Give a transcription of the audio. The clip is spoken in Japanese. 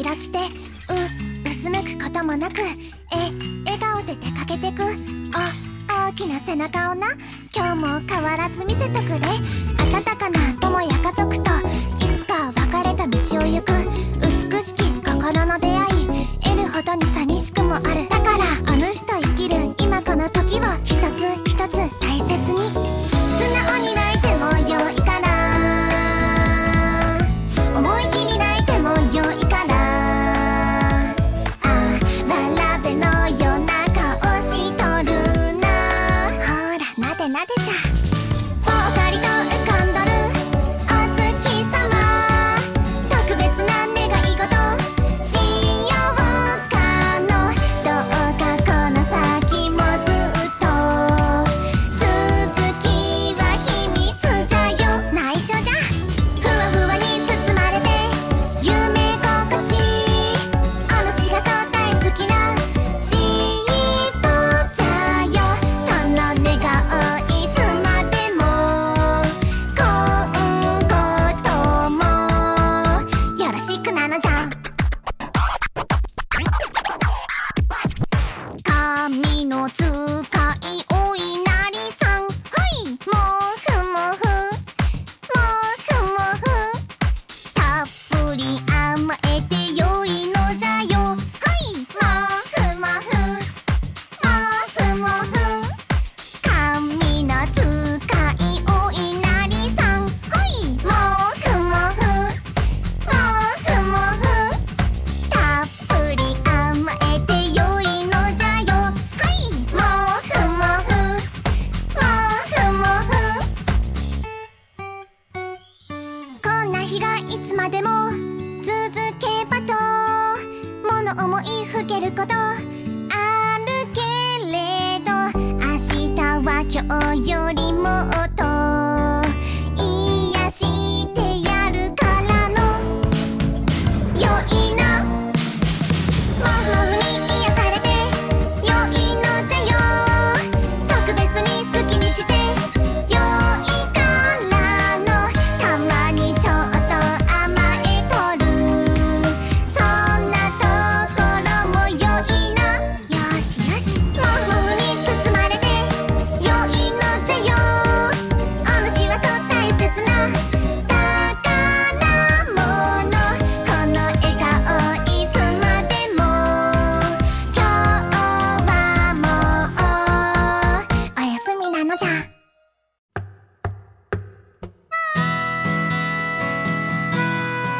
色着てうつむくこともなく笑顔で出かけてく大きな背中をな今日も変わらず見せとくれ温かな友や家族といつか別れた道を行く美しき心の出会い得るほどに寂しくもあるだからお主と生きる今この時を一つ一つ大切に素直に泣いてもよいから思い切り泣いてもよいからわらべのような顔しとるなほらなでなでじゃぽっかりと浮かんどるお月様特別な願い事しようかのどうかこの先もずっと続きは秘密じゃよ内緒じゃふわふわに包まれて夢心地お主がそう大好きなしっぽじゃよその願顔いつまでも今後ともよろしくなのじゃ神の使いお稲荷さんはいもふもふもふもふたっぷり甘えてよいのじゃよはいもふもふもふもふ神の使いお稲荷さんはいもふもふもふもふたっぷり甘えてよいのじゃよはいもふもふもふもふこんな日がいつまでも続けばと物思いふけることあるけれど明日は今日よりもっ